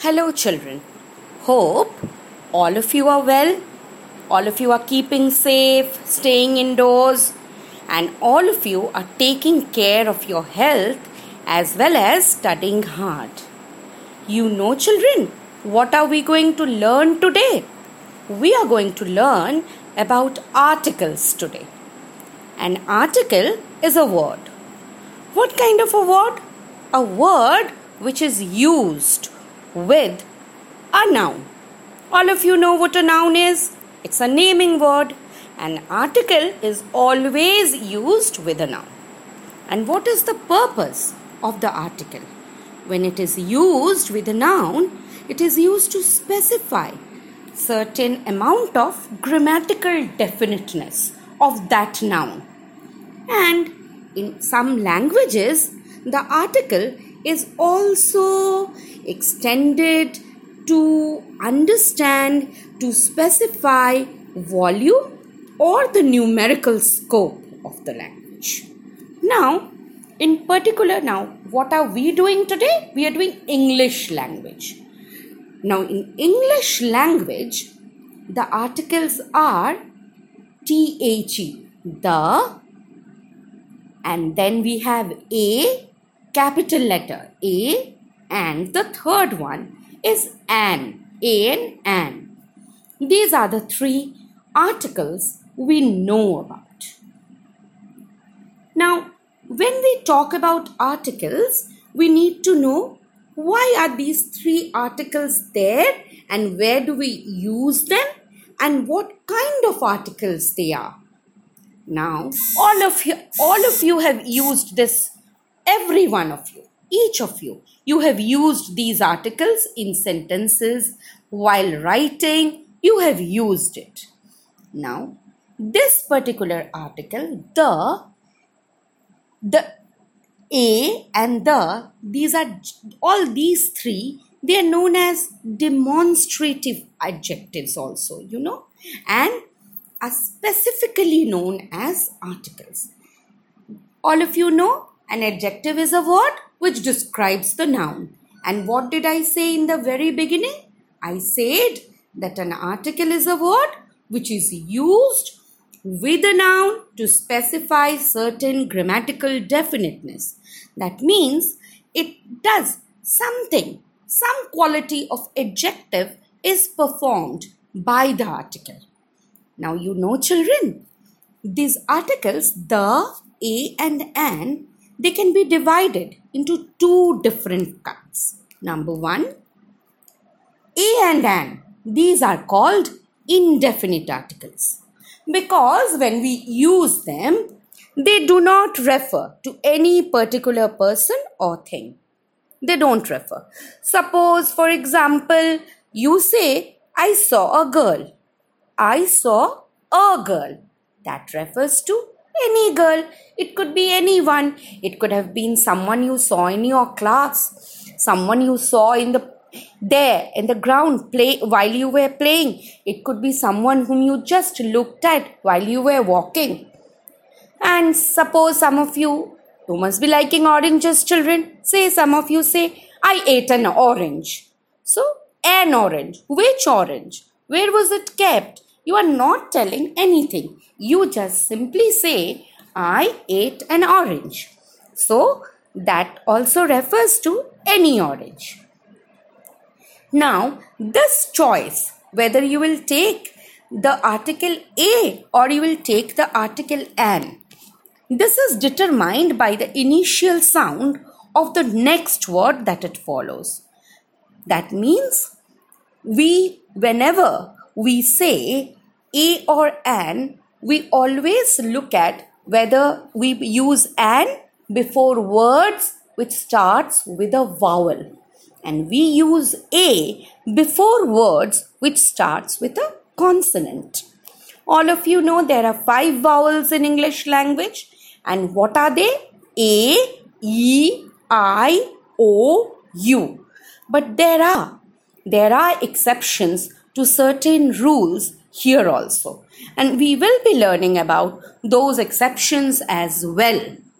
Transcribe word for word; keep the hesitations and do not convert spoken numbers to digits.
Hello children, hope all of you are well, all of you are keeping safe, staying indoors, and all of you are taking care of your health as well as studying hard. You know children, what are we going to learn today? We are going to learn about articles today. An article is a word. What kind of a word? A word which is used with a noun. All of you know what a noun is. It's a naming word. An article is always used with a noun. And what is the purpose of the article? When it is used with a noun, it is used to specify certain amount of grammatical definiteness of that noun. And in some languages, the article is also extended to understand, to specify volume or the numerical scope of the language. Now, in particular, now, what are we doing today? We are doing English language. Now, in English language, the articles are the, the, and then we have a, capital letter A, and the third one is an, a and an. These are the three articles we know about. Now, when we talk about articles, we need to know why are these three articles there and where do we use them and what kind of articles they are. Now, all of you, all of you have used this. Every one of you, each of you, you have used these articles in sentences. While writing, you have used it. Now, this particular article, the, the, a and the, these are, all these three, they are known as demonstrative adjectives also, you know, and are specifically known as articles. All of you know, an adjective is a word which describes the noun. And what did I say in the very beginning? I said that an article is a word which is used with a noun to specify certain grammatical definiteness. That means it does something, some quality of adjective is performed by the article. Now you know children, these articles, the, a and an, they can be divided into two different kinds. Number one, a and an. These are called indefinite articles because when we use them, they do not refer to any particular person or thing. They don't refer. Suppose, for example, you say, I saw a girl. I saw a girl. That refers to any girl. It could be anyone. It could have been someone you saw in your class, someone you saw in the there in the ground play while you were playing. It could be someone whom you just looked at while you were walking. And suppose some of you, you must be liking oranges, children. Say some of you say, I ate an orange. So, an orange. Which orange? Where was it kept? You are not telling anything. You just simply say, I ate an orange. So, that also refers to any orange. Now, this choice, whether you will take the article a or you will take the article an, this is determined by the initial sound of the next word that it follows. That means, we, whenever we say a or an, we always look at whether we use an before words which starts with a vowel. And we use a before words which starts with a consonant. All of you know there are five vowels in English language. And what are they? A, E, I, O, U. But there are, there are exceptions to certain rules here also. And we will be learning about those exceptions as well.